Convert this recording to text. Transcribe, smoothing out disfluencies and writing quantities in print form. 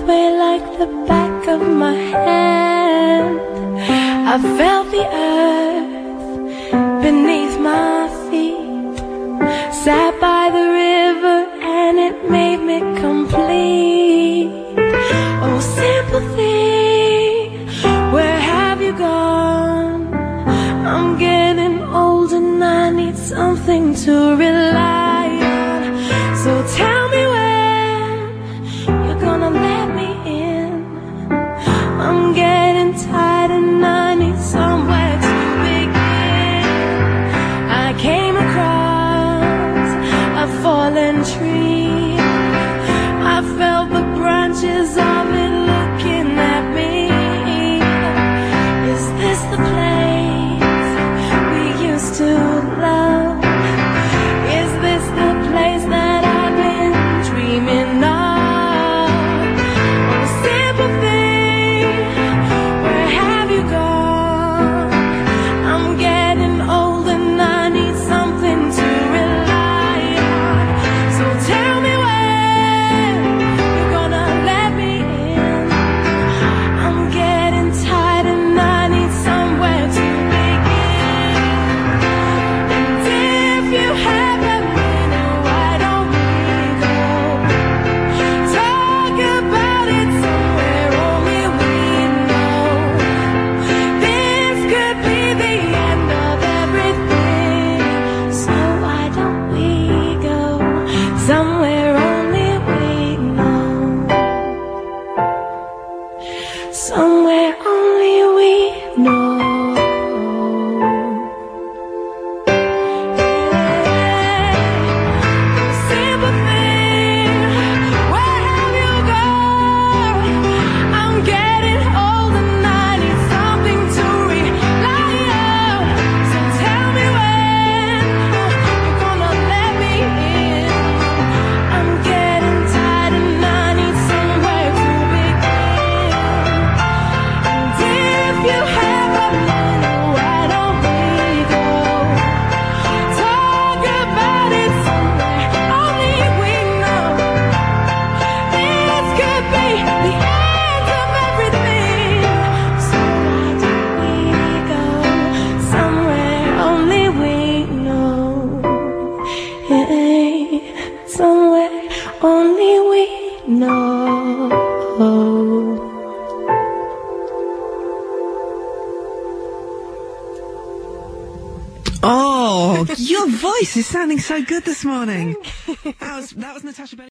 way like the back of my hand. I felt the earth beneath my feet, sat by the river and it made me complete. Oh, sympathy, where have you gone? I'm getting old and I need something to rely on. So tell me when you're gonna let me in. I'm getting tired and I need somewhere to begin. I came across a fallen tree. I felt the branches of it looking at me. Is this the place we used to love? Is this the place that I've been dreaming of? Oh, sympathy, where have you gone? I'm getting old and I need something to rely on. So tell me when you're gonna let me in. I'm getting tired and I need somewhere to begin. And if you have a minute, why don't we go talk about it somewhere only we know? This could be the end of everything. So why don't we go somewhere only we know? Somewhere only we know. Sympathy, where have you gone? I'm getting old and I need something to rely on. So tell me when you're gonna let me in. I'm getting tired and I need somewhere to begin. And if you have a minute, why don't we go talk about it somewhere only we know? This could be the end of everything. So why don't we go somewhere only we know? Hey, somewhere only we know. Oh, your voice is sounding so good this morning. That was Natasha Bedingfield.